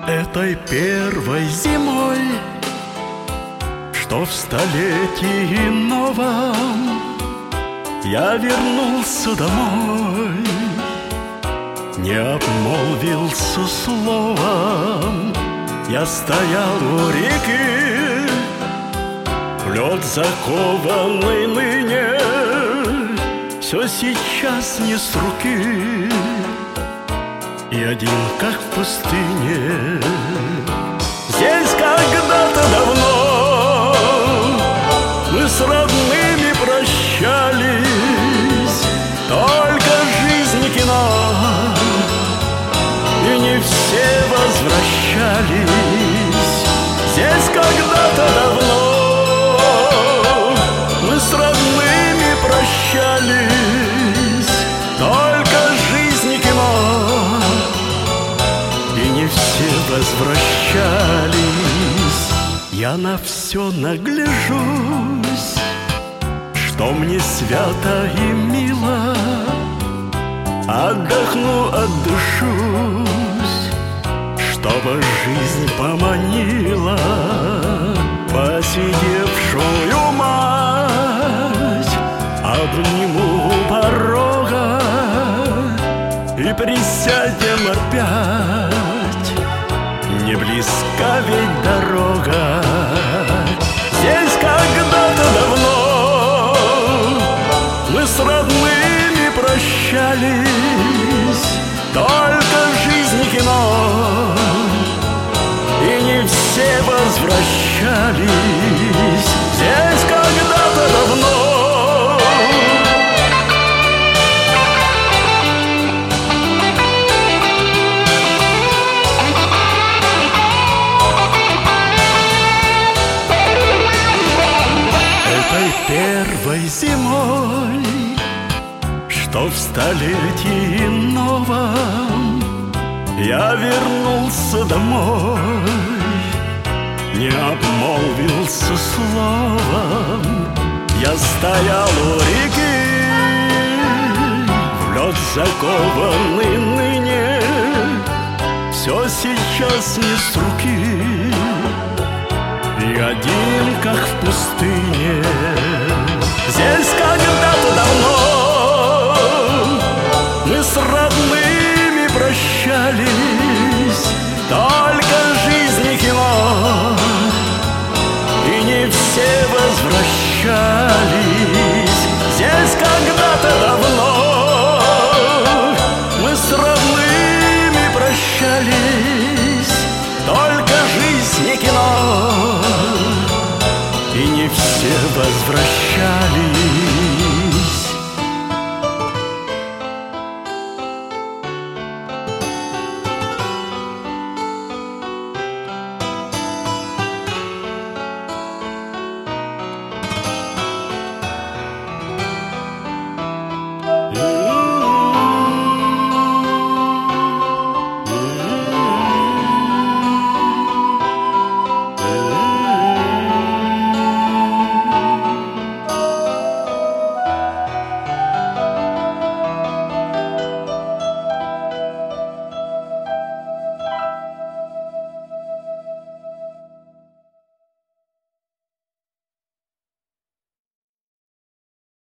Этой первой зимой, что в столетии новом я вернулся домой, не обмолвился словом. Я стоял у реки, в лед закованный ныне, все сейчас не с руки, и один, как в пустыне. Здесь когда-то давно мы с родными прощались, только жизнь и кино, и не все возвращались. Здесь когда-то давно мы с родными прощались, только жизнь и кино, и не все возвращались. Я на все нагляжусь, что мне свято и мило, отдохну, отдышусь, чтобы жизнь поманила посидевшую мать. Обниму у порога и присядем опять, не близка ведь дорога. Здесь когда-то давно мы с родными прощались, только жизнь и кино, и не все возвращались. Здесь когда-то давно первой зимой, что в столетии новом я вернулся домой, не обмолвился словом. Я стоял у реки, в лед закованный ныне, все сейчас не с руки, и один, как в пустыне. Здесь когда-то давно мы с родными прощались,